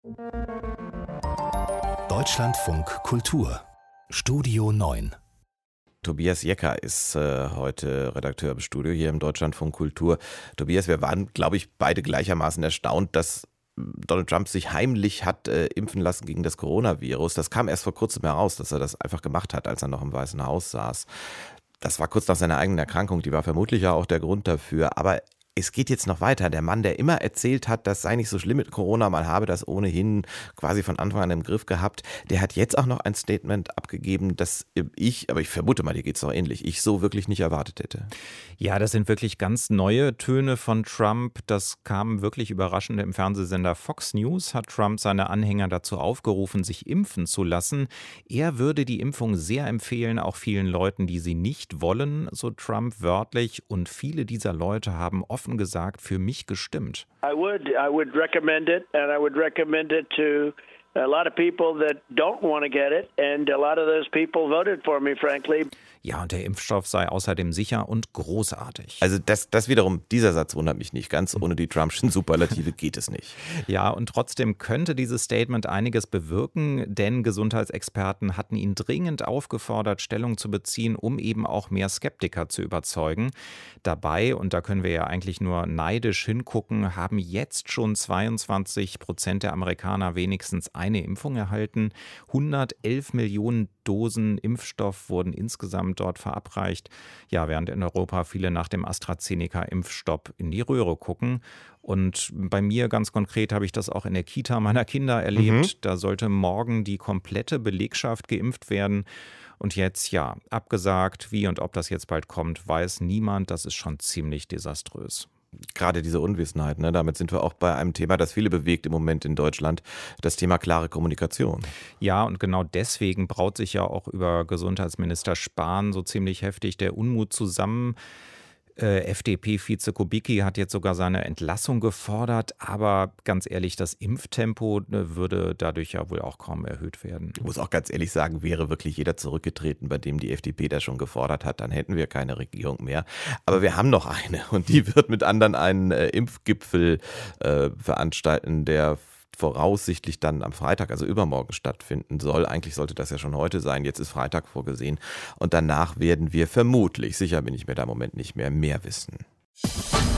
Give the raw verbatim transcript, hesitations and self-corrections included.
Deutschlandfunk Kultur Studio neun. Tobias Jecker ist äh, heute Redakteur im Studio hier im Deutschlandfunk Kultur. Tobias, wir waren, glaube ich, beide gleichermaßen erstaunt, dass Donald Trump sich heimlich hat äh, impfen lassen gegen das Coronavirus. Das kam erst vor kurzem heraus, dass er das einfach gemacht hat, als er noch im Weißen Haus saß. Das war kurz nach seiner eigenen Erkrankung, die war vermutlich ja auch der Grund dafür. Aber es geht jetzt noch weiter. Der Mann, der immer erzählt hat, das sei nicht so schlimm mit Corona, man habe das ohnehin quasi von Anfang an im Griff gehabt, der hat jetzt auch noch ein Statement abgegeben, das ich, aber ich vermute mal, dir geht es auch ähnlich, ich so wirklich nicht erwartet hätte. Ja, das sind wirklich ganz neue Töne von Trump. Das kam wirklich überraschend. Im Fernsehsender Fox News hat Trump seine Anhänger dazu aufgerufen, sich impfen zu lassen. Er würde die Impfung sehr empfehlen, auch vielen Leuten, die sie nicht wollen, so Trump wörtlich. Und viele dieser Leute haben offen gesagt für mich gestimmt. I would, I would recommend it, and I would recommend it to a lot of people that don't want to get it, and a lot of those people voted for me, frankly. Ja, und der Impfstoff sei außerdem sicher und großartig. Also das, das wiederum, dieser Satz wundert mich nicht. Ganz ohne die Trumpschen Superlative geht es nicht. Ja, und trotzdem könnte dieses Statement einiges bewirken, denn Gesundheitsexperten hatten ihn dringend aufgefordert, Stellung zu beziehen, um eben auch mehr Skeptiker zu überzeugen. Dabei, und da können wir ja eigentlich nur neidisch hingucken, haben jetzt schon zweiundzwanzig Prozent der Amerikaner wenigstens eine Impfung erhalten. hundertelf Millionen Dosen Impfstoff wurden insgesamt dort verabreicht. Ja, während in Europa viele nach dem AstraZeneca-Impfstopp in die Röhre gucken. Und bei mir ganz konkret habe ich das auch in der Kita meiner Kinder erlebt. Mhm. Da sollte morgen die komplette Belegschaft geimpft werden. Und jetzt, ja, abgesagt, wie und ob das jetzt bald kommt, weiß niemand. Das ist schon ziemlich desaströs. Gerade diese Unwissenheit, ne? Damit sind wir auch bei einem Thema, das viele bewegt im Moment in Deutschland, das Thema klare Kommunikation. Ja, und genau deswegen braut sich ja auch über Gesundheitsminister Spahn so ziemlich heftig der Unmut zusammen. Äh, F D P-Vize Kubicki hat jetzt sogar seine Entlassung gefordert, aber ganz ehrlich, das Impftempo ne, würde dadurch ja wohl auch kaum erhöht werden. Ich muss auch ganz ehrlich sagen, wäre wirklich jeder zurückgetreten, bei dem die F D P das schon gefordert hat, dann hätten wir keine Regierung mehr. Aber wir haben noch eine und die wird mit anderen einen äh, Impfgipfel äh, veranstalten, der voraussichtlich dann am Freitag, also übermorgen stattfinden soll. Eigentlich sollte das ja schon heute sein, jetzt ist Freitag vorgesehen. Und danach werden wir vermutlich, sicher bin ich mir da im Moment nicht mehr, mehr wissen.